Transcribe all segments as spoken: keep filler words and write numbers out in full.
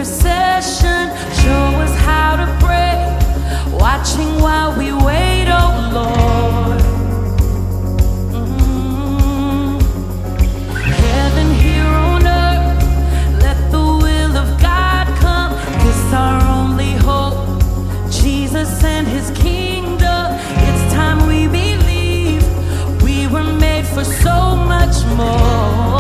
intercession. Show us how to pray, watching while we wait, oh Lord. Mm. Heaven here on earth, let the will of God come. This our only hope, Jesus and his kingdom. It's time we believe we were made for so much more.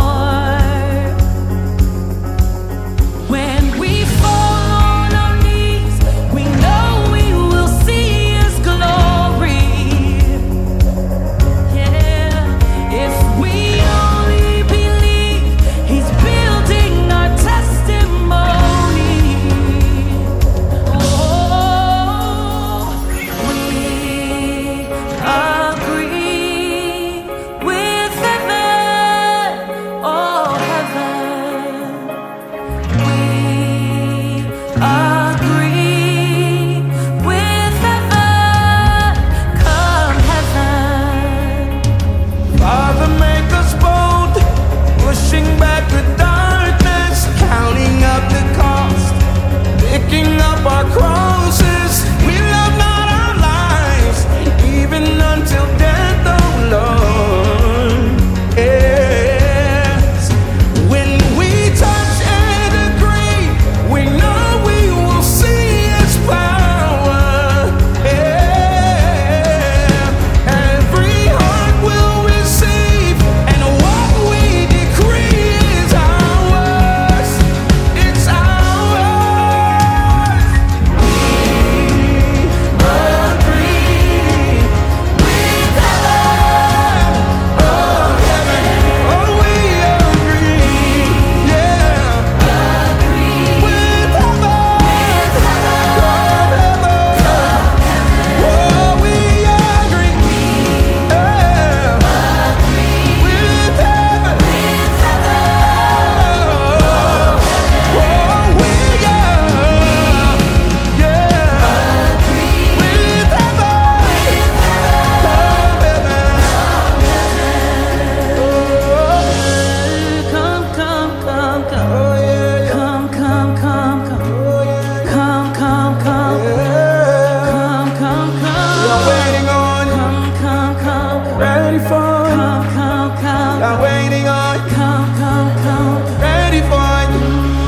I'm waiting on you. Come, come, come. Ready for you.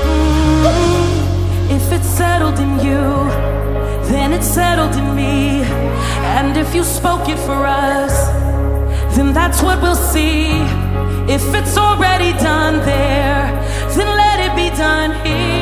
Mm-hmm. If it's settled in you, then it's settled in me. And if you spoke it for us, then that's what we'll see. If it's already done there, then let it be done here.